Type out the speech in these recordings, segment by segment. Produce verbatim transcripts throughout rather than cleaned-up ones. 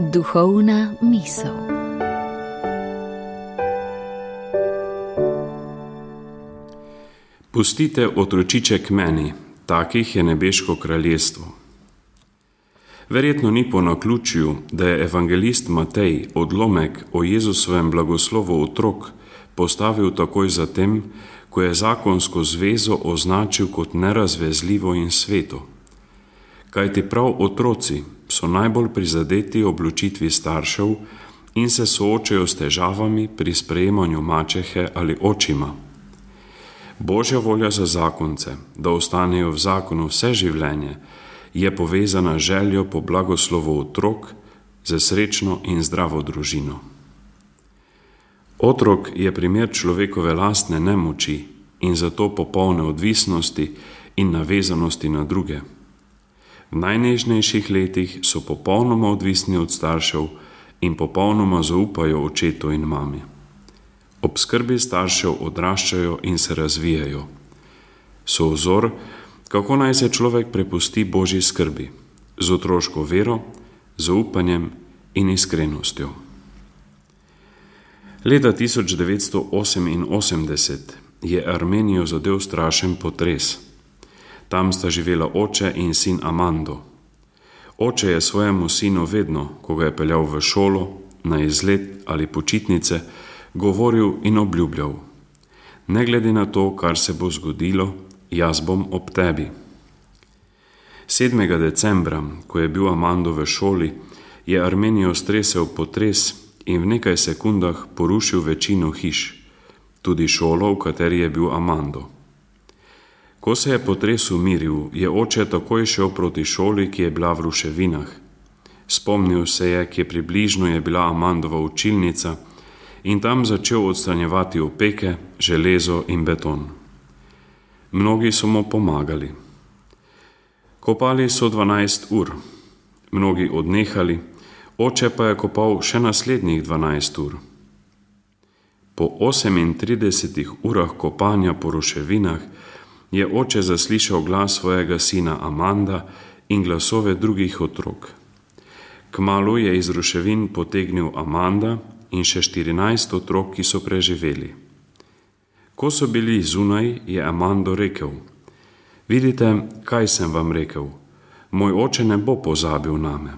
Duhovna misel. Pustite otročiče k meni, takih je nebeško kraljestvo. Verjetno ni po naključju, da je evangelist Matej odlomek o Jezusovem blagoslovu otrok postavil takoj zatem, ko je zakonsko zvezo označil kot nerazvezljivo in sveto. Kajti prav otroci so najbolj prizadeti ob ločitvi staršev in se soočajo s težavami pri sprejemanju mačehe ali očima. Božja volja za zakonce, da ostanejo v zakonu vse življenje, je povezana z željo po blagoslovu otrok za srečno in zdravo družino. Otrok je primer človekove lastne nemoči in zato popolne odvisnosti in navezanosti na druge. V najnežnejših letih so popolnoma odvisni od staršev in popolnoma zaupajo očetu in mami. Ob skrbi staršev odraščajo in se razvijajo. So vzor, kako naj se človek prepusti Božji skrbi, z otroško vero, zaupanjem in iskrenostjo. Leta tisoč devetsto oseminosemdeset je Armenijo zadel strašen potres. Tam sta živela oče in sin Amando. Oče je svojemu sinu vedno, ko ga je peljal v šolo, na izlet ali počitnice, govoril in obljubljal: ne glede na to, kar se bo zgodilo, jaz bom ob tebi. sedmega decembra, ko je bil Amando v šoli, je Armenijo stresel potres in v nekaj sekundah porušil večino hiš, tudi šolo, v kateri je bil Amando. Ko se je potres umiril, je oče takoj šel proti šoli, ki je bila v ruševinah. Spomnil se je, kje približno je bila Amandova učilnica, in tam začel odstranjevati opeke, železo in beton. Mnogi so mu pomagali. Kopali so dvanajst ur, mnogi odnehali, oče pa je kopal še naslednjih dvanajst ur. Po osemintridesetih urah kopanja po ruševinah je oče zaslišal glas svojega sina Amanda in glasove drugih otrok. Kmalu je iz ruševin potegnil Amanda in še štirinajst otrok, ki so preživeli. Ko so bili zunaj, je Amando rekel: vidite, kaj sem vam rekel, moj oče ne bo pozabil name.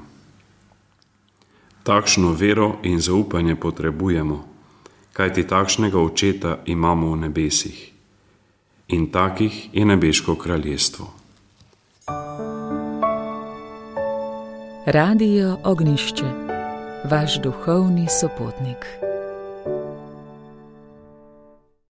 Takšno vero in zaupanje potrebujemo, kajti takšnega očeta imamo v nebesih. In takih je nebeško kraljestvo. Radio Ognjišče, vaš duhovni sopotnik.